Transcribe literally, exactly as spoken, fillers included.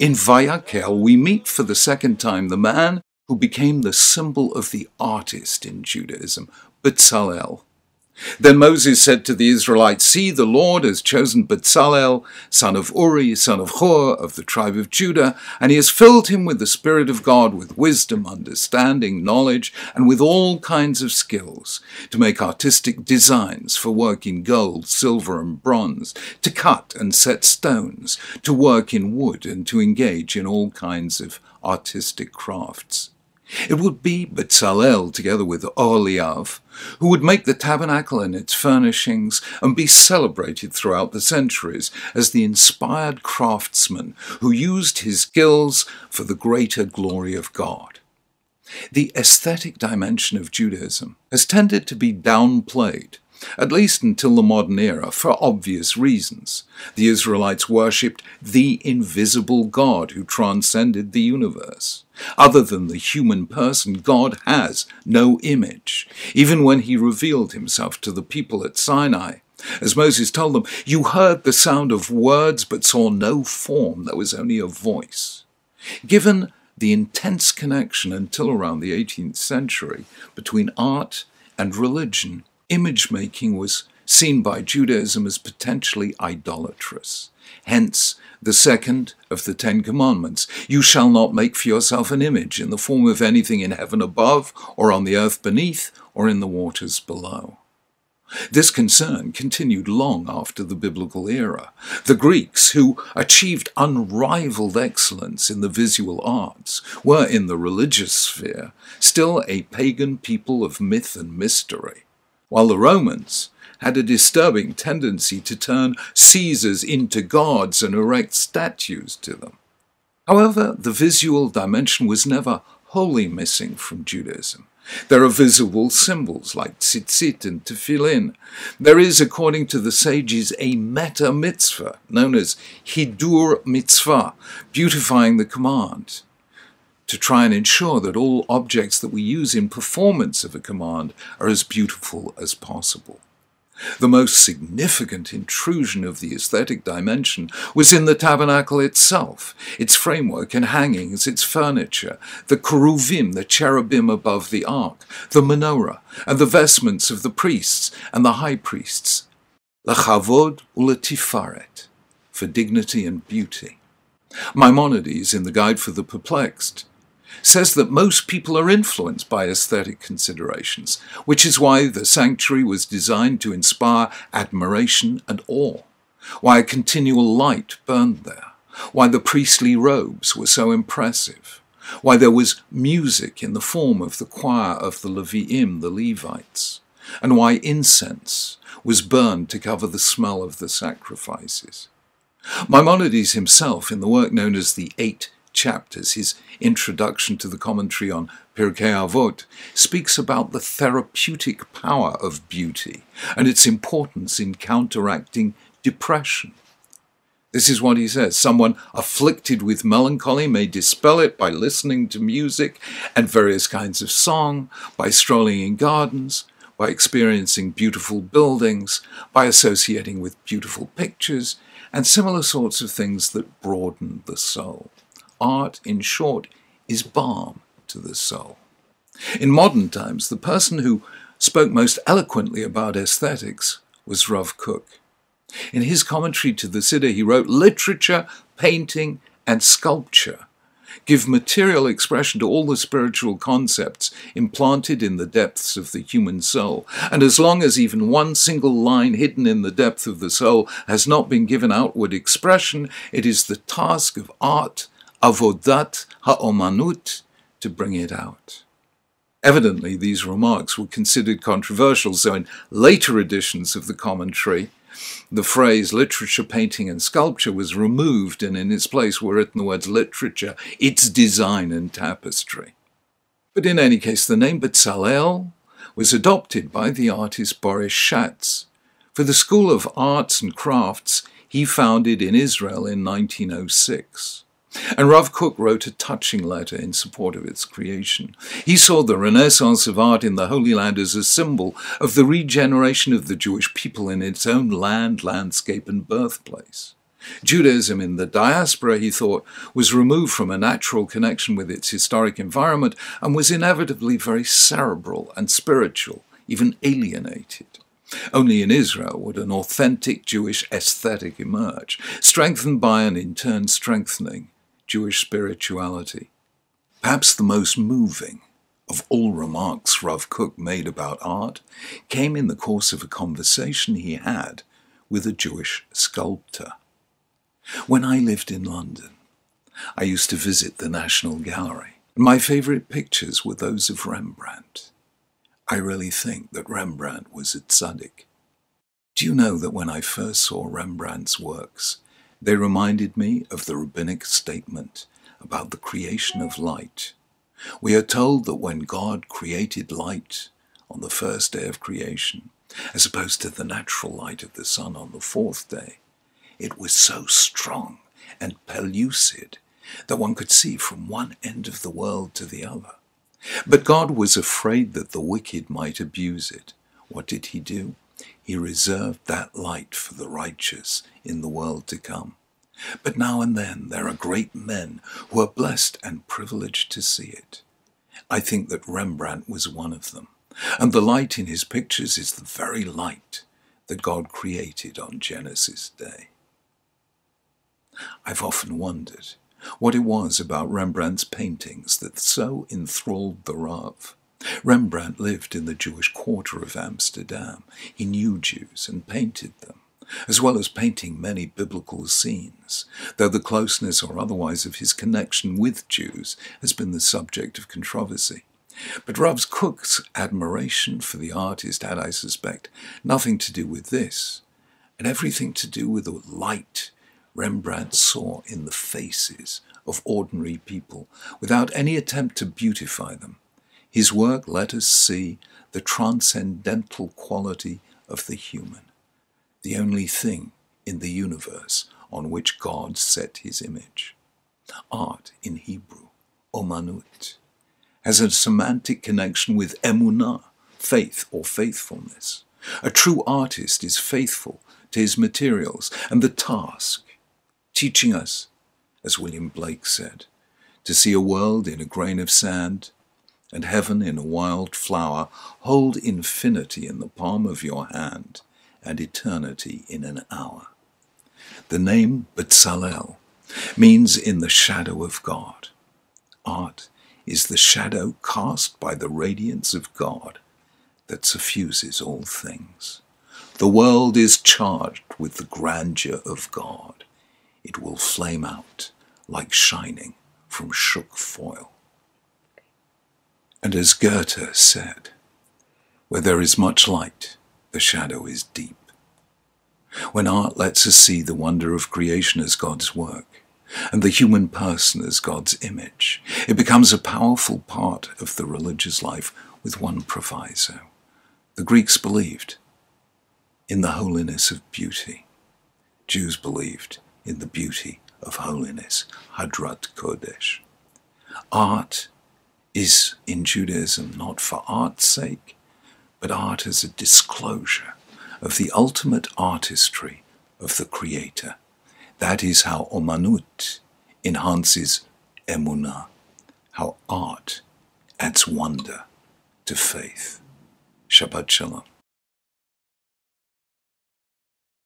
In Vayakhel, we meet for the second time the man who became the symbol of the artist in Judaism, Bezalel. Then Moses said to the Israelites, "See, the Lord has chosen Bezalel, son of Uri, son of Hur, of the tribe of Judah, and he has filled him with the Spirit of God, with wisdom, understanding, knowledge, and with all kinds of skills, to make artistic designs for work in gold, silver, and bronze, to cut and set stones, to work in wood, and to engage in all kinds of artistic crafts." It would be Bezalel, together with Oholiav, who would make the tabernacle and its furnishings and be celebrated throughout the centuries as the inspired craftsman who used his skills for the greater glory of God. The aesthetic dimension of Judaism has tended to be downplayed, at least until the modern era, for obvious reasons. The Israelites worshipped the invisible God who transcended the universe. Other than the human person, God has no image, even when he revealed himself to the people at Sinai. As Moses told them, "You heard the sound of words but saw no form, there was only a voice." Given the intense connection until around the eighteenth century between art and religion, image-making was seen by Judaism as potentially idolatrous. Hence, the second of the Ten Commandments, "You shall not make for yourself an image in the form of anything in heaven above, or on the earth beneath, or in the waters below." This concern continued long after the biblical era. The Greeks, who achieved unrivaled excellence in the visual arts, were, in the religious sphere, still a pagan people of myth and mystery, while the Romans had a disturbing tendency to turn Caesars into gods and erect statues to them. However, the visual dimension was never wholly missing from Judaism. There are visible symbols like tzitzit and tefillin. There is, according to the sages, a meta-mitzvah known as hidur mitzvah, beautifying the command, to try and ensure that all objects that we use in performance of a command are as beautiful as possible. The most significant intrusion of the aesthetic dimension was in the tabernacle itself, its framework and hangings, its furniture, the keruvim, the cherubim above the ark, the menorah, and the vestments of the priests and the high priests, lechavod uletifaret, for dignity and beauty. Maimonides, in the Guide for the Perplexed, says that most people are influenced by aesthetic considerations, which is why the sanctuary was designed to inspire admiration and awe, why a continual light burned there, why the priestly robes were so impressive, why there was music in the form of the choir of the Leviim, the Levites, and why incense was burned to cover the smell of the sacrifices. Maimonides himself, in the work known as the Eight Chapters, his introduction to the commentary on Pirkei Avot, speaks about the therapeutic power of beauty and its importance in counteracting depression. This is what he says: "Someone afflicted with melancholy may dispel it by listening to music and various kinds of song, by strolling in gardens, by experiencing beautiful buildings, by associating with beautiful pictures, and similar sorts of things that broaden the soul." Art, in short, is balm to the soul. In modern times, the person who spoke most eloquently about aesthetics was Rav Kook. In his commentary to the Siddur, he wrote, "Literature, painting, and sculpture give material expression to all the spiritual concepts implanted in the depths of the human soul. And as long as even one single line hidden in the depth of the soul has not been given outward expression, it is the task of art, avodat ha'omanut, to bring it out." Evidently, these remarks were considered controversial, so in later editions of the commentary, the phrase literature, painting, and sculpture was removed, and in its place were written the words literature, its design, and tapestry. But in any case, the name Bezalel was adopted by the artist Boris Schatz for the School of Arts and Crafts he founded in Israel in nineteen oh six. And Rav Kook wrote a touching letter in support of its creation. He saw the renaissance of art in the Holy Land as a symbol of the regeneration of the Jewish people in its own land, landscape, and birthplace. Judaism in the diaspora, he thought, was removed from a natural connection with its historic environment and was inevitably very cerebral and spiritual, even alienated. Only in Israel would an authentic Jewish aesthetic emerge, strengthened by and in turn strengthening Jewish spirituality. Perhaps the most moving of all remarks Rav Kook made about art came in the course of a conversation he had with a Jewish sculptor. When I lived in London, I used to visit the National Gallery. My favourite pictures were those of Rembrandt. I really think that Rembrandt was a tzaddik. Do you know that when I first saw Rembrandt's works, they reminded me of the rabbinic statement about the creation of light? We are told that when God created light on the first day of creation, as opposed to the natural light of the sun on the fourth day, it was so strong and pellucid that one could see from one end of the world to the other. But God was afraid that the wicked might abuse it. What did he do? He reserved that light for the righteous in the world to come. But now and then there are great men who are blessed and privileged to see it. I think that Rembrandt was one of them, and the light in his pictures is the very light that God created on Genesis Day. I've often wondered what it was about Rembrandt's paintings that so enthralled the Rav. Rembrandt lived in the Jewish quarter of Amsterdam. He knew Jews and painted them, as well as painting many biblical scenes, though the closeness or otherwise of his connection with Jews has been the subject of controversy. But Rav Kook's admiration for the artist had, I suspect, nothing to do with this, and everything to do with the light Rembrandt saw in the faces of ordinary people, without any attempt to beautify them. His work let us see the transcendental quality of the human, the only thing in the universe on which God set his image. Art, in Hebrew, omanut, has a semantic connection with emunah, faith or faithfulness. A true artist is faithful to his materials and the task, teaching us, as William Blake said, to see a world in a grain of sand and heaven in a wild flower. Hold infinity in the palm of your hand and eternity in an hour. The name Betzalel means in the shadow of God. Art is the shadow cast by the radiance of God that suffuses all things. The world is charged with the grandeur of God. It will flame out like shining from shook foil. And as Goethe said, where there is much light, the shadow is deep. When art lets us see the wonder of creation as God's work, and the human person as God's image, it becomes a powerful part of the religious life with one proviso. The Greeks believed in the holiness of beauty. Jews believed in the beauty of holiness, Hadrat Kodesh. Art is in Judaism not for art's sake, but art as a disclosure of the ultimate artistry of the Creator. That is how omanut enhances emunah, how art adds wonder to faith. Shabbat Shalom.